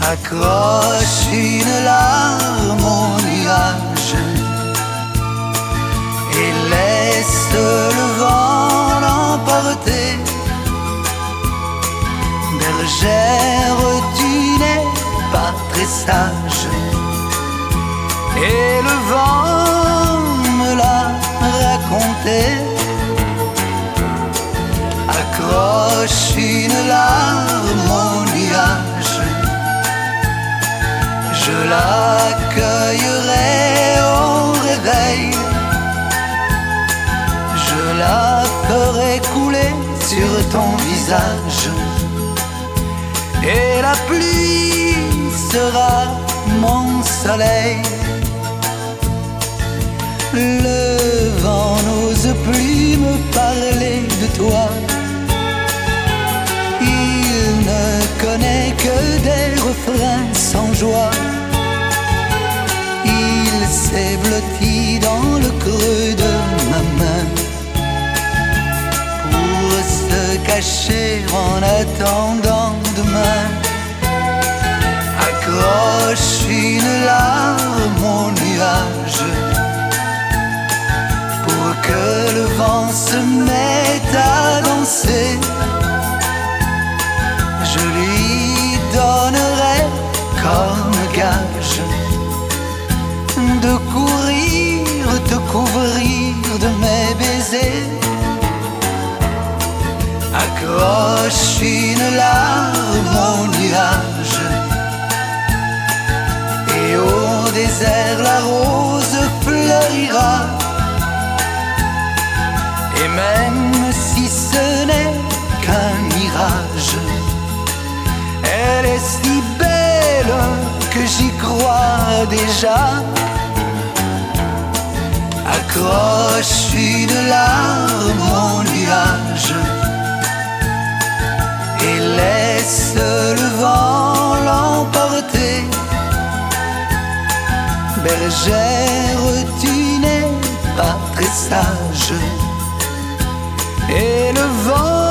Accroche une larme au nuage et laisse le vent l'emporter. Bergère, tu n'es pas très sage, et le vent me l'a raconté. Accroche une larme au nuage, je l'accueillerai au réveil. Je la ferai couler sur ton visage, et la pluie sera mon soleil. Le vent n'ose plus me parler de toi. Il ne connaît que des refrains sans joie. Il s'est blotti dans le creux de ma main pour se cacher en attendant demain. Accroche une larme au nuage pour que le vent se mette à danser. Je lui donnerai comme gage de courir, te couvrir de mes baisers. Accroche une larme au nuage, et au désert la rose fleurira. Et même si ce n'est qu'un mirage, elle est si belle que j'y crois déjà. Accroche une larme au nuage et laisse le vent l'emporter. Bergère, tu n'es pas très sage, et le vent